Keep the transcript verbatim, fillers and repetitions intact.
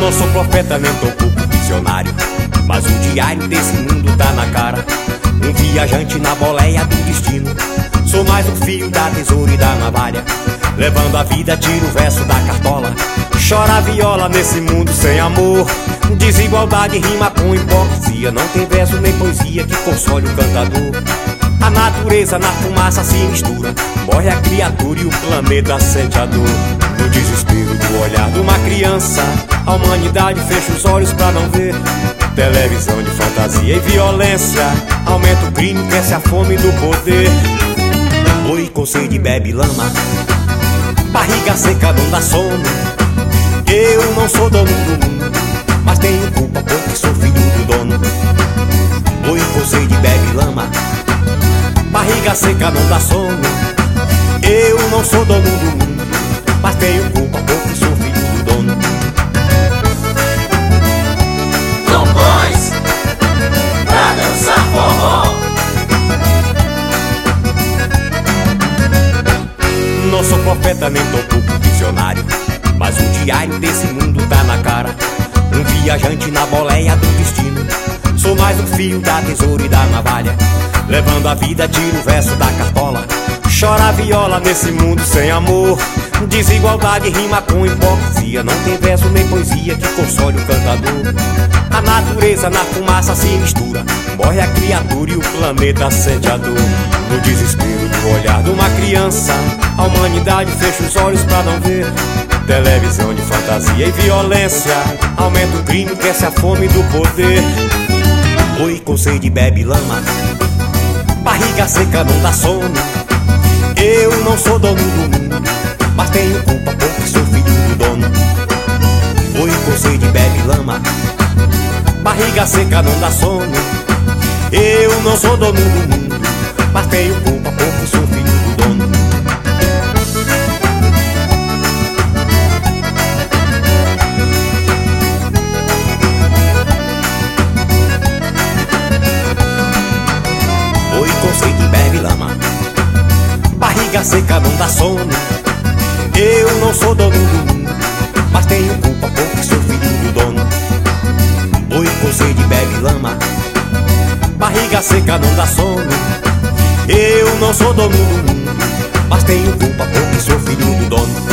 Não sou profeta nem tão pouco visionário, mas o diário desse mundo tá na cara. Um viajante na boleia do destino. Sou mais um fio da tesoura e da navalha, levando a vida, tiro o verso da cartola. Chora a viola nesse mundo sem amor. Desigualdade rima com hipocrisia. Não tem verso nem poesia que console o cantador. A natureza na fumaça se mistura. Morre a criatura e o planeta sente a dor. No desespero do olhar de uma criança, a humanidade fecha os olhos pra não ver. Televisão de fantasia e violência, aumenta o crime, cresce a fome do poder. Boi com sede bebe lama, barriga seca não dá sono. Eu não sou dono do mundo, mas tenho culpa porque sou filho do dono. Boi com sede bebe lama, barriga seca não dá sono. Eu não sou dono do mundo, mas tenho culpa porque sou filho do dono. Trombões pra dançar forró. Não sou profeta nem tão pouco visionário, mas o diário desse mundo tá na cara. Um viajante na boleia do destino. Sou mais um fio da tesoura e da navalha, levando a vida, tiro o verso da cartola. Chora a viola nesse mundo sem amor. Desigualdade rima com hipocrisia. Não tem verso nem poesia que console o cantador. A natureza na fumaça se mistura. Morre a criatura e o planeta sente a dor. No desespero do olhar de uma criança, a humanidade fecha os olhos pra não ver. Televisão de fantasia e violência, aumenta o crime, cresce a fome do poder. Boi com sede bebe lama, barriga seca não dá sono. Eu não sou dono do mundo, mas tenho culpa porque sou filho do dono. Boi com sede bebe lama, barriga seca não dá sono. Eu não sou dono do mundo, mas tenho culpa porque sou filho do dono. Boi com sede bebe lama, barriga seca não dá sono. Eu não sou dono do mundo, mas tenho culpa porque sou filho do dono. Boi com sede bebe lama, barriga seca não dá sono. Eu não sou dono do mundo, mas tenho culpa porque sou filho do dono.